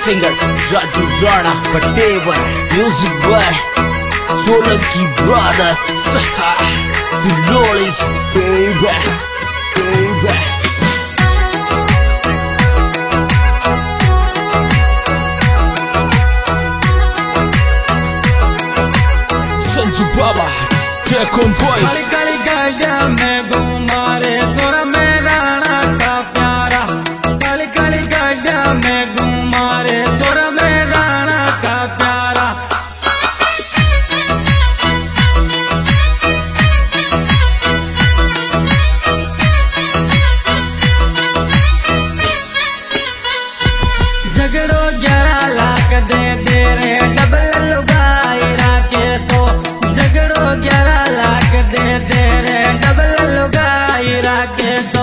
singer Raju Rana Patevar, music by Solanki Brothers. The rolling baby, baby. Sanju Baba, take on boy. Kali Kali गाड़िया में घुमारे थोड़ा में राणा का प्यारा। काली काली गाड़िया में घुमारे थोड़ा में राणा का प्यारा। झगड़ो 11 लाख दे दे रे डबल लुगाई राके तो। झगड़ो 11 लाख दे दे रे डबल लुगाई राके तो।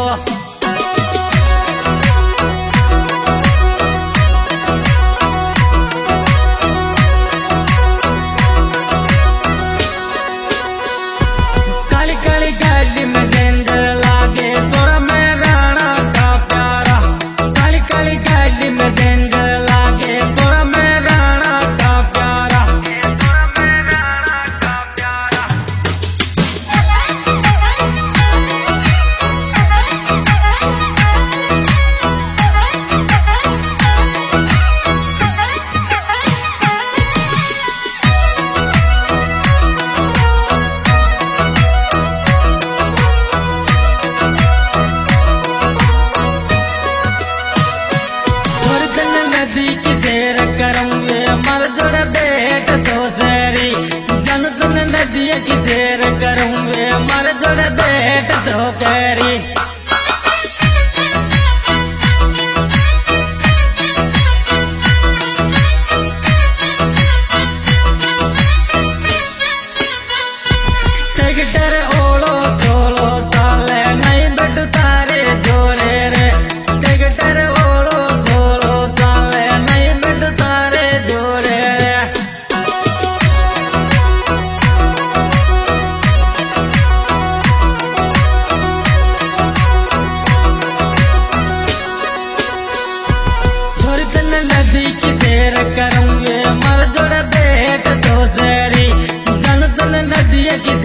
काली काली गाड़ी में डेंजर लागे थोड़ा में राणा का प्यारा। काली काली गाड़ी में डेंजर लागे थोड़ा में राणा का प्यारा। थोड़ा में राणा का प्यारा। सुरतन नदी की सैर करूंगे मर जुड़ बेट तो सैरी। जनतन नदी की सैर करूंगे मर जुड़ बेट तो कैरी। ट्रैक्टर ओलो चोलो चाले नहीं बट तारे जोड़े रे। ट्रैक्टर ओलो चोलो चाले नहीं बट तारे जोड़े रे। सुरतन नदी की सैर करूंगे मर जुड़ बेट तो सैरी। जनतन नदी की